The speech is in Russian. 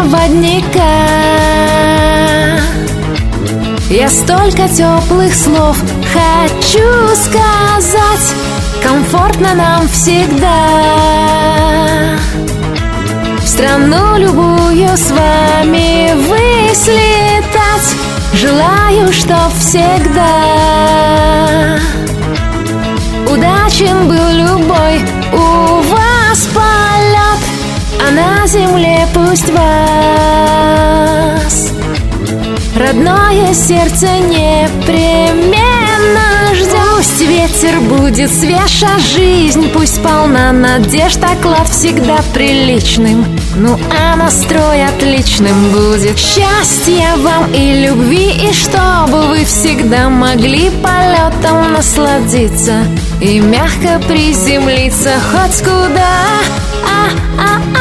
проводника. Я столько теплых слов хочу сказать, комфортно нам всегда. В страну любую с вами ввысь летать, желаю, чтоб всегда удачен был любой у вас полет, а на земле пусть вас родное сердце непременно ждет. Пусть ветер будет свеж, а жизнь пусть полна надежд, а клад всегда приличным, ну а настрой отличным будет. Счастья вам и любви, и чтобы вы всегда могли полетом насладиться и мягко приземлиться хоть куда.